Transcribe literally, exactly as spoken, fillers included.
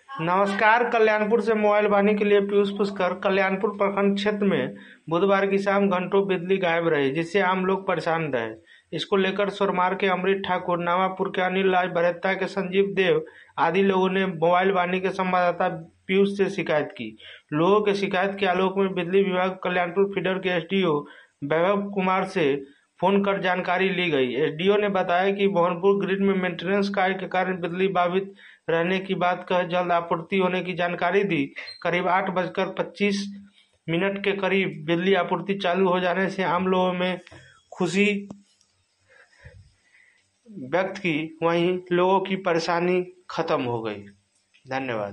नमस्कार। कल्याणपुर से मोबाइल वाणी के लिए पीयूष पुष्कर। कल्याणपुर प्रखंड क्षेत्र में बुधवार की शाम घंटों बिजली गायब रही, जिससे आम लोग परेशान रहे। इसको लेकर सोरमार के अमृत ठाकुर, नामापुर के अनिल राज, बरेत्ता के संजीव देव आदि लोगों ने मोबाइल वाणी के संवाददाता पीयूष से शिकायत की। लोगों के शिकायत के आलोक में बिजली विभाग कल्याणपुर फीडर के एसडीओ वैभव कुमार से फोन कर जानकारी ली गई। एसडीओ ने बताया कि मोहनपुर ग्रिड में मेंटेनेंस कार्य के कारण बिजली बाधित रहने की बात कह जल्द आपूर्ति होने की जानकारी दी। करीब आठ बजकर पच्चीस मिनट के करीब बिजली आपूर्ति चालू हो जाने से आम लोगों में खुशी व्यक्त की, वहीं लोगों की परेशानी खत्म हो गई। धन्यवाद।